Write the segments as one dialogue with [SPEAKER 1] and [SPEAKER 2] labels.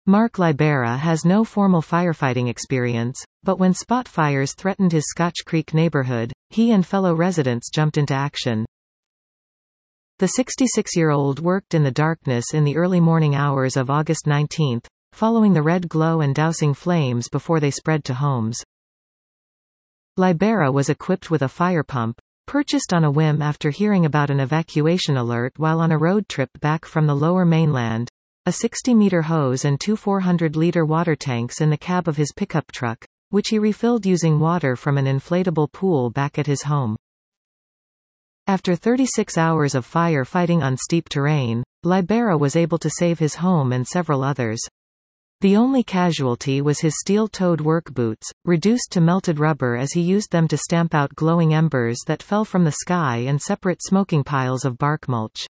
[SPEAKER 1] Mark Libera has no formal firefighting experience, but when spot fires threatened his Scotch Creek neighborhood, he and fellow residents jumped into action. The 66-year-old worked in the darkness in the early morning hours of August 19, following the red glow and dousing flames before they spread to homes. Libera was equipped with a fire pump, purchased on a whim after hearing about an evacuation alert while on a road trip back from the Lower Mainland, a 60-meter hose and two 400-liter water tanks in the cab of his pickup truck, which he refilled using water from an inflatable pool back at his home. After 36 hours of fire fighting on steep terrain, Libera was able to save his home and several others. The only casualty was his steel-toed work boots, reduced to melted rubber as he used them to stamp out glowing embers that fell from the sky and separate smoking piles of bark mulch.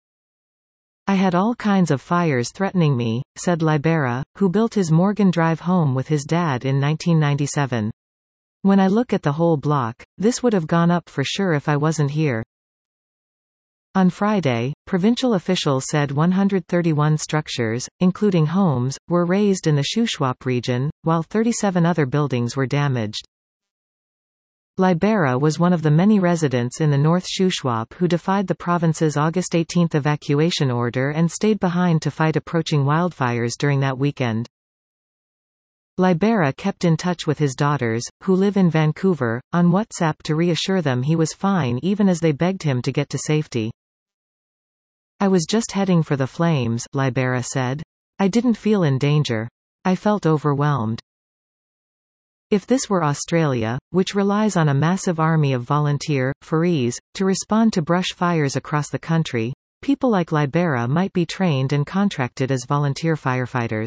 [SPEAKER 1] "I had all kinds of fires threatening me," said Libera, who built his Morgan Drive home with his dad in 1997. "When I look at the whole block, this would have gone up for sure if I wasn't here." On Friday, provincial officials said 131 structures, including homes, were razed in the Shuswap region, while 37 other buildings were damaged. Libera was one of the many residents in the North Shuswap who defied the province's August 18 evacuation order and stayed behind to fight approaching wildfires during that weekend. Libera kept in touch with his daughters, who live in Vancouver, on WhatsApp to reassure them he was fine even as they begged him to get to safety. "I was just heading for the flames," Libera said. "I didn't feel in danger. I felt overwhelmed." If this were Australia, which relies on a massive army of volunteer, farees, to respond to brush fires across the country, people like Libera might be trained and contracted as volunteer firefighters.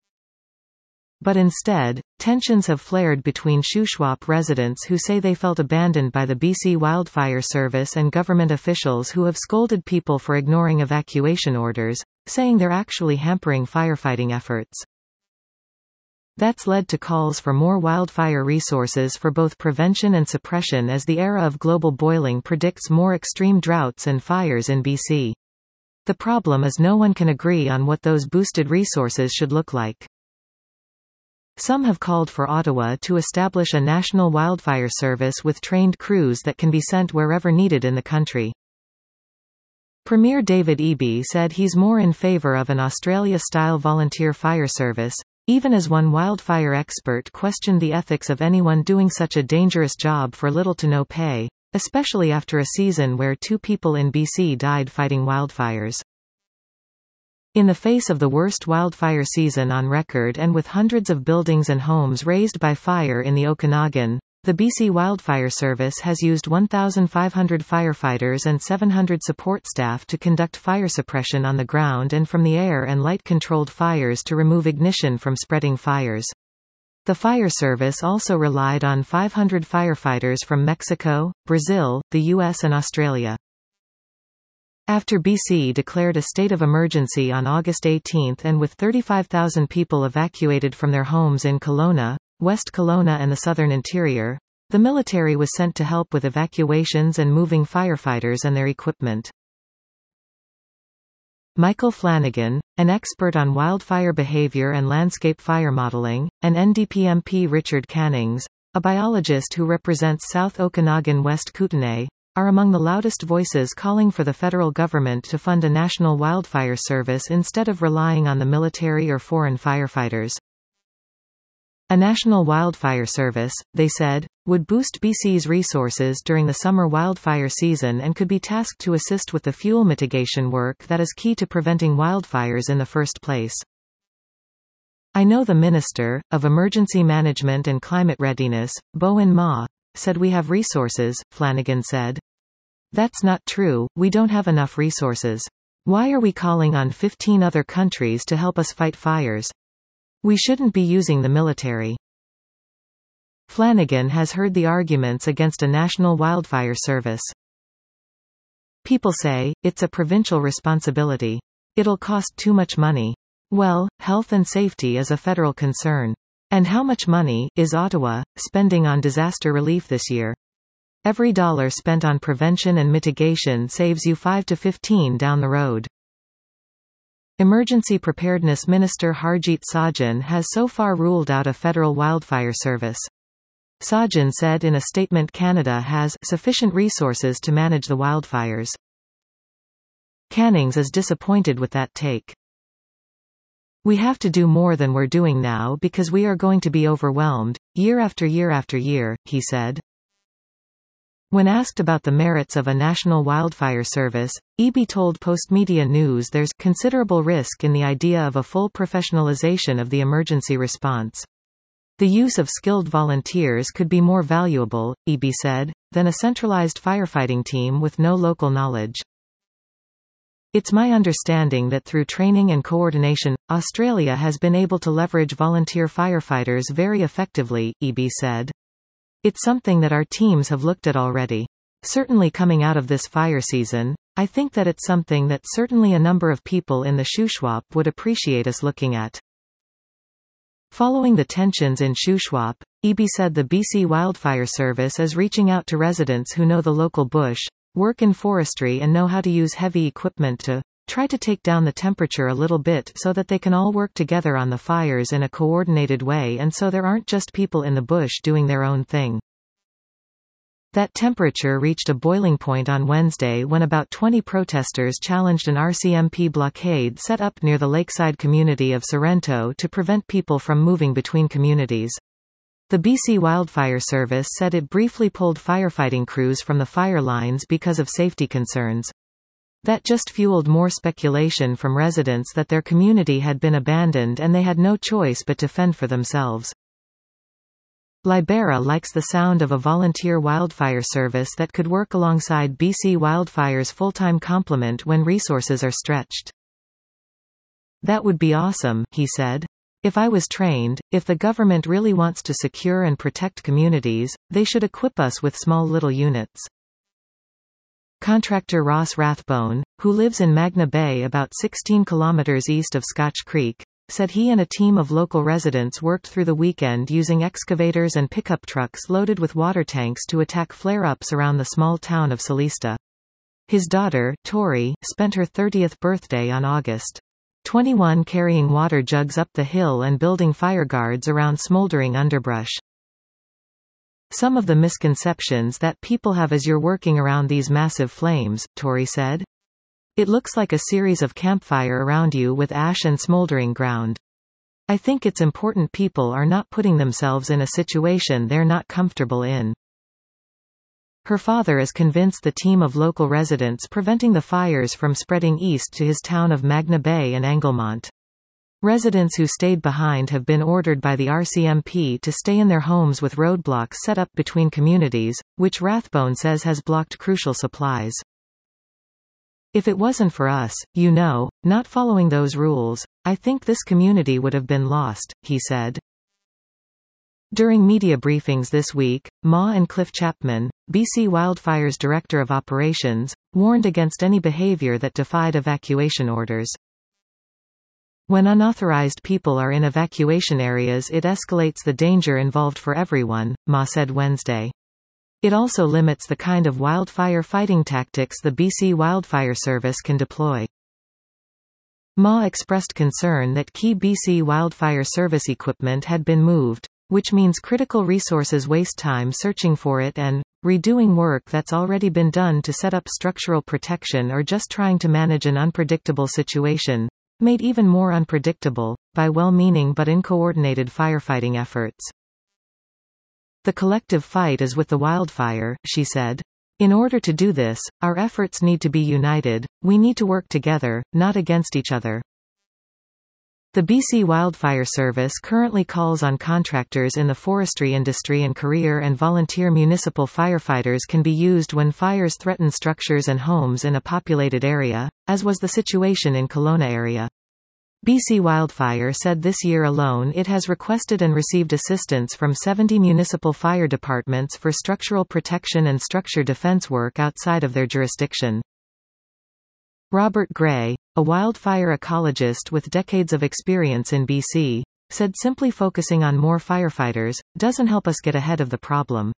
[SPEAKER 1] But instead, tensions have flared between Shuswap residents who say they felt abandoned by the BC Wildfire Service and government officials who have scolded people for ignoring evacuation orders, saying they're actually hampering firefighting efforts. That's led to calls for more wildfire resources for both prevention and suppression as the era of global boiling predicts more extreme droughts and fires in BC. The problem is no one can agree on what those boosted resources should look like. Some have called for Ottawa to establish a national wildfire service with trained crews that can be sent wherever needed in the country. Premier David Eby said he's more in favour of an Australia-style volunteer fire service, even as one wildfire expert questioned the ethics of anyone doing such a dangerous job for little to no pay, especially after a season where 2 people in BC died fighting wildfires. In the face of the worst wildfire season on record and with hundreds of buildings and homes razed by fire in the Okanagan, the BC Wildfire Service has used 1,500 firefighters and 700 support staff to conduct fire suppression on the ground and from the air and light-controlled fires to remove ignition from spreading fires. The fire service also relied on 500 firefighters from Mexico, Brazil, the US and Australia. After BC declared a state of emergency on August 18 and with 35,000 people evacuated from their homes in Kelowna, West Kelowna and the southern interior, the military was sent to help with evacuations and moving firefighters and their equipment. Michael Flanagan, an expert on wildfire behavior and landscape fire modeling, and NDP MP Richard Cannings, a biologist who represents South Okanagan West Kootenay, are among the loudest voices calling for the federal government to fund a national wildfire service instead of relying on the military or foreign firefighters. A national wildfire service, they said, would boost BC's resources during the summer wildfire season and could be tasked to assist with the fuel mitigation work that is key to preventing wildfires in the first place. "I know the Minister of Emergency Management and Climate Readiness, Bowen Ma, said we have resources," Flanagan said. "That's not true, we don't have enough resources. Why are we calling on 15 other countries to help us fight fires? We shouldn't be using the military." Flanagan has heard the arguments against a national wildfire service. "People say, it's a provincial responsibility. It'll cost too much money. Well, health and safety is a federal concern. And how much money is Ottawa spending on disaster relief this year? Every dollar spent on prevention and mitigation saves you 5 to 15 down the road." Emergency Preparedness Minister Harjit Sajjan has so far ruled out a federal wildfire service. Sajjan said in a statement Canada has sufficient resources to manage the wildfires. Cannings is disappointed with that take. We have to do more than we're doing now because we are going to be overwhelmed, year after year after year, he said. When asked about the merits of a national wildfire service, Eby told Postmedia News there's considerable risk in the idea of a full professionalization of the emergency response. The use of skilled volunteers could be more valuable, Eby said, than a centralized firefighting team with no local knowledge. It's my understanding that through training and coordination, Australia has been able to leverage volunteer firefighters very effectively, Eby said. It's something that our teams have looked at already. Certainly coming out of this fire season, I think that it's something that certainly a number of people in the Shuswap would appreciate us looking at. Following the tensions in Shuswap, Eby said the BC Wildfire Service is reaching out to residents who know the local bush, work in forestry and know how to use heavy equipment to try to take down the temperature a little bit so that they can all work together on the fires in a coordinated way and so there aren't just people in the bush doing their own thing. That temperature reached a boiling point on Wednesday when about 20 protesters challenged an RCMP blockade set up near the lakeside community of Sorrento to prevent people from moving between communities. The BC Wildfire Service said it briefly pulled firefighting crews from the fire lines because of safety concerns. That just fueled more speculation from residents that their community had been abandoned and they had no choice but to fend for themselves. Libera likes the sound of a volunteer wildfire service that could work alongside BC Wildfire's full-time complement when resources are stretched. That would be awesome, he said. If I was trained, if the government really wants to secure and protect communities, they should equip us with small little units. Contractor Ross Rathbone, who lives in Magna Bay about 16 kilometers east of Scotch Creek, said he and a team of local residents worked through the weekend using excavators and pickup trucks loaded with water tanks to attack flare-ups around the small town of Solista. His daughter, Tori, spent her 30th birthday on August 21 carrying water jugs up the hill and building fire guards around smoldering underbrush. Some of the misconceptions that people have as you're working around these massive flames, Tori said. It looks like a series of campfire around you with ash and smoldering ground. I think it's important people are not putting themselves in a situation they're not comfortable in. Her father is convinced the team of local residents preventing the fires from spreading east to his town of Magna Bay and Anglemont. Residents who stayed behind have been ordered by the RCMP to stay in their homes with roadblocks set up between communities, which Rathbone says has blocked crucial supplies. If it wasn't for us, not following those rules, I think this community would have been lost, he said. During media briefings this week, Ma and Cliff Chapman, BC Wildfire's Director of Operations, warned against any behavior that defied evacuation orders. When unauthorized people are in evacuation areas, it escalates the danger involved for everyone, Ma said Wednesday. It also limits the kind of wildfire fighting tactics the BC Wildfire Service can deploy. Ma expressed concern that key BC Wildfire Service equipment had been moved, which means critical resources waste time searching for it and redoing work that's already been done to set up structural protection or just trying to manage an unpredictable situation, made even more unpredictable by well-meaning but uncoordinated firefighting efforts. The collective fight is with the wildfire, she said. In order to do this, our efforts need to be united, we need to work together, not against each other. The BC Wildfire Service currently calls on contractors in the forestry industry and career and volunteer municipal firefighters can be used when fires threaten structures and homes in a populated area, as was the situation in Kelowna area. BC Wildfire said this year alone it has requested and received assistance from 70 municipal fire departments for structural protection and structure defense work outside of their jurisdiction. Robert Gray, a wildfire ecologist with decades of experience in BC, said simply focusing on more firefighters doesn't help us get ahead of the problem.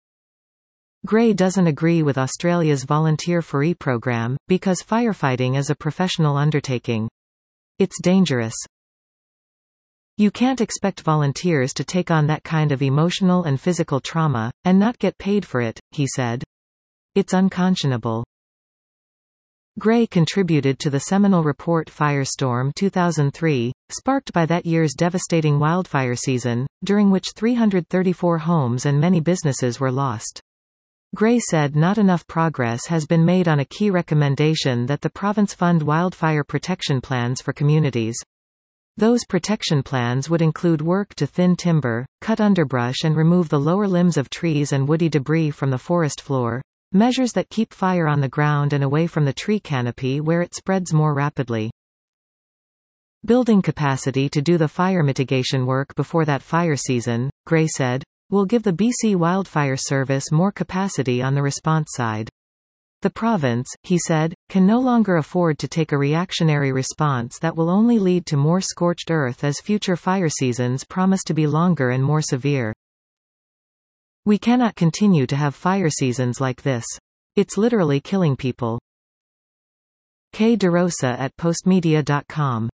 [SPEAKER 1] Gray doesn't agree with Australia's volunteer free program, because firefighting is a professional undertaking. It's dangerous. You can't expect volunteers to take on that kind of emotional and physical trauma, and not get paid for it, he said. It's unconscionable. Gray contributed to the seminal report Firestorm 2003, sparked by that year's devastating wildfire season, during which 334 homes and many businesses were lost. Gray said not enough progress has been made on a key recommendation that the province fund wildfire protection plans for communities. Those protection plans would include work to thin timber, cut underbrush and remove the lower limbs of trees and woody debris from the forest floor, measures that keep fire on the ground and away from the tree canopy where it spreads more rapidly. Building capacity to do the fire mitigation work before that fire season, Gray said, will give the BC Wildfire Service more capacity on the response side. The province, he said, can no longer afford to take a reactionary response that will only lead to more scorched earth as future fire seasons promise to be longer and more severe. We cannot continue to have fire seasons like this. It's literally killing people. Kay DeRosa at postmedia.com